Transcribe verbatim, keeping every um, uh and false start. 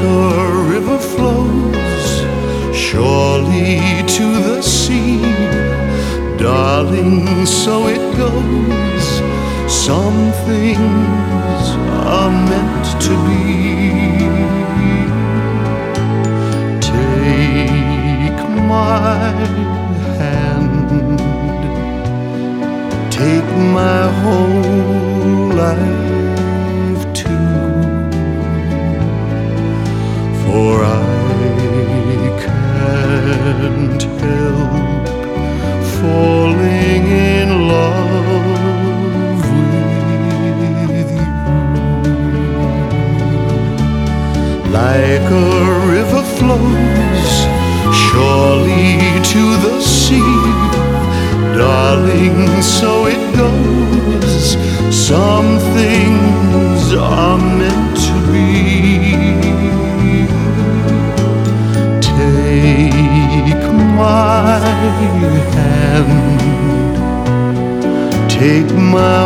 a river flows surely to the sea, darling, so it goes. Some things are meant to be. Take my hand, take my whole life too, for I can't help falling in love with you. Like a river flows surely to the sea, darling, so it goes. Some things are meant to be. Take my hand, take my